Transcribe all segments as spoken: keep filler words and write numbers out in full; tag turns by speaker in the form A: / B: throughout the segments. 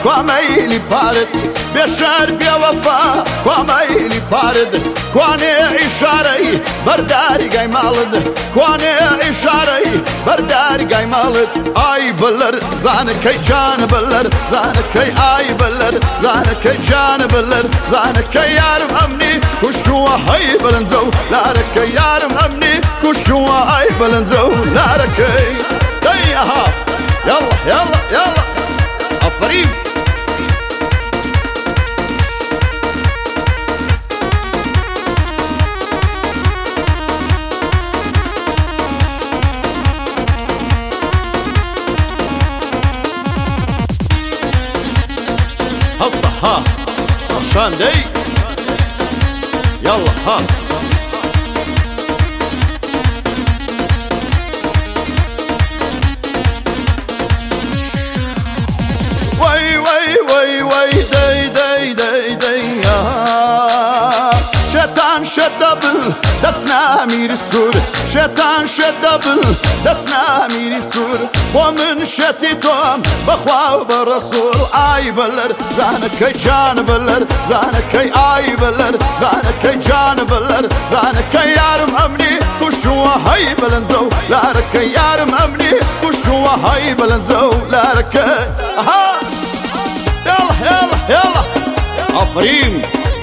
A: کوامەیلی پارت بێشار بێوەفا کوامەیلی پارت کوانێ ئیشارەی بەرداری گای ماڵت کوانێ ئیشارەی بەرداری گای ماڵت ئای بەلەر زانەکەی جانە بەلەر زانەکەی ئای بەلەر زانەکەی جانە بەلەر زانەکەی یارم ئەمنی کوشتووە هەی بەلەنجە و لارەکەی یارم ئەمنی کوشتووە ئای بەلەنجە و لارەکەی دەی ئەها یاڵا یاڵا یاڵا ئەفەرین هەستا ها ئەشان دەی یاڵا ها وای وای وای وای دەی دەی دەی دەی شێتان شەدەبل دەچنا میری سوور شێتان شەدەبل دەچنا میری سوور خۆ من شەتی تۆم بەخوا و بە ڕەسوول ئای بەلەر زانەکەی جانە بەلەر زانەکەی ئای بەلەر زانەکەی جانە بەلەر زانەکەی یارم ئەمنی کوشتووە هەی بەلەنجە و لارەکەی یارم ئەمنی کوشتووە هەی بەلەنجە و لارەکەی ئەها یاڵا یاڵا یاڵا ئەفەرین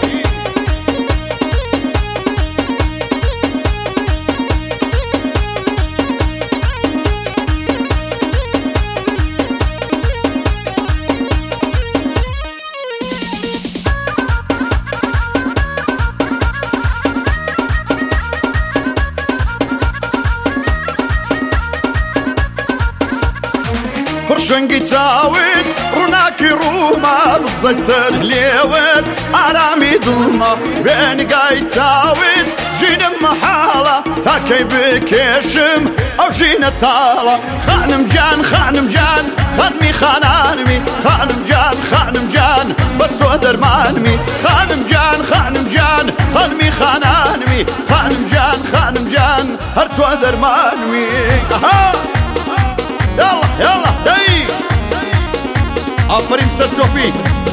A: پڕشەنگی چاوت ڕووناکی ڕووما بزەی سەر لێوت ئارامی دڵما وێنگای چاوت ژینم مەحاڵە تاکەی بکێشم ئەو ژینە تاڵە خانم جان خانم جان خانمی خانانمی خانم جان خانم جان بەس تۆ دەرمانمی خانم جان خانم جان خانمی خانانمی خانم جان خانم جان هەر تۆ دەرمانمی ئەها يلا يلا داي آفرین سەرچۆپی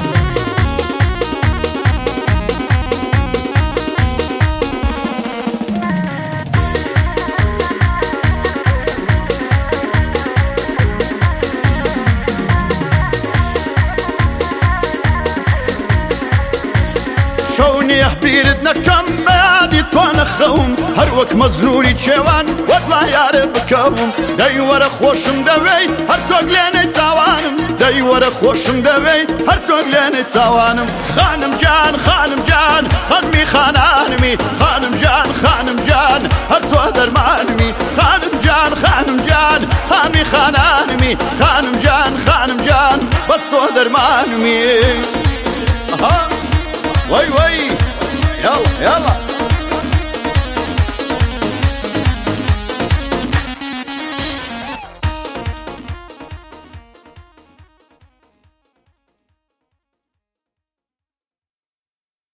A: شەو نییە بیرت نەکەم بەیادی تۆ نەخەوم هەر وەک مەزنووری کێوان وەت وا یارە بکەوم دەی وەرە خۆشم دەوێی هەر تۆ گلێنەی چاوانم دەی وەرە خۆشم دەوێی هەر تۆ گلێنەی چاوانم خانم جان خانم جان خانمی خانانمی خانم جان خانم جان هەر تۆ دەرمانمی خانم جان خانم جان خانمی خانانمی خانم جان خانم جان بەس تۆ دەرمانمی